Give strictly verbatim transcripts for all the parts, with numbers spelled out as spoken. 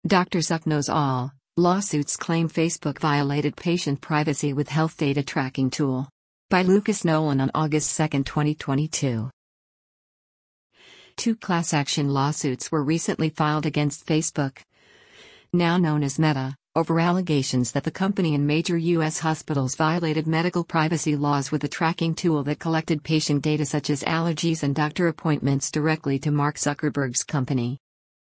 Doctor Zuck Knows All. Lawsuits claim Facebook violated patient privacy with health data tracking tool. By Lucas Nolan on August second, twenty twenty-two. Two class action lawsuits were recently filed against Facebook, now known as Meta, over allegations that the company and major U S hospitals violated medical privacy laws with a tracking tool that collected patient data such as allergies and doctor appointments directly to Mark Zuckerberg's company.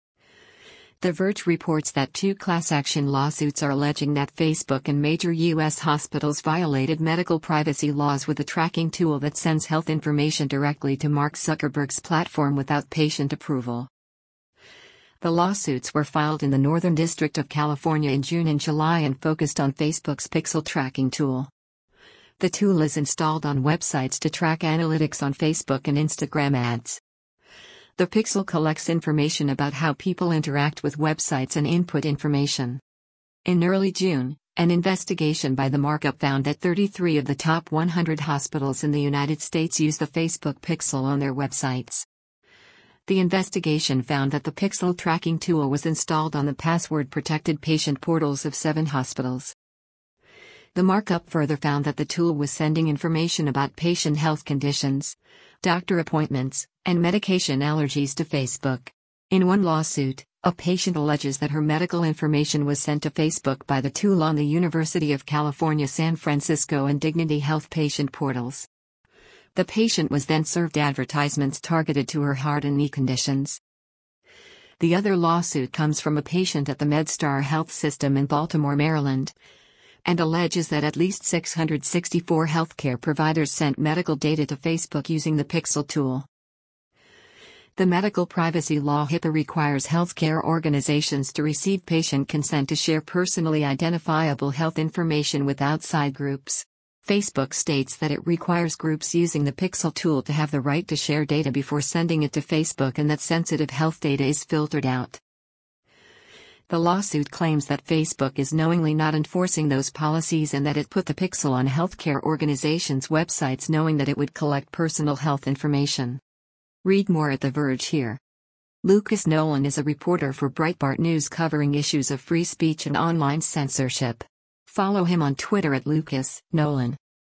The Verge reports that two class action lawsuits are alleging that Facebook and major U S hospitals violated medical privacy laws with a tracking tool that sends health information directly to Mark Zuckerberg's platform without patient approval. The lawsuits were filed in the Northern District of California in June and July and focused on Facebook's Pixel tracking tool. The tool is installed on websites to track analytics on Facebook and Instagram ads. The Pixel collects information about how people interact with websites and input information. In early June, an investigation by The Markup found that thirty-three of the top one hundred hospitals in the United States use the Facebook Pixel on their websites. The investigation found that the Pixel tracking tool was installed on the password-protected patient portals of seven hospitals. The Markup further found that the tool was sending information about patient health conditions, doctor appointments, and medication allergies to Facebook. In one lawsuit, a patient alleges that her medical information was sent to Facebook by the tool on the University of California, San Francisco and Dignity Health patient portals. The patient was then served advertisements targeted to her heart and knee conditions. The other lawsuit comes from a patient at the MedStar Health System in Baltimore, Maryland, and alleges that at least six hundred sixty-four healthcare providers sent medical data to Facebook using the Pixel tool. The medical privacy law HIPAA requires healthcare organizations to receive patient consent to share personally identifiable health information with outside groups. Facebook states that it requires groups using the Pixel tool to have the right to share data before sending it to Facebook and that sensitive health data is filtered out. The lawsuit claims that Facebook is knowingly not enforcing those policies and that it put the Pixel on healthcare organizations' websites knowing that it would collect personal health information. Read more at The Verge here. Lucas Nolan is a reporter for Breitbart News covering issues of free speech and online censorship. Follow him on Twitter at Lucas Nolan.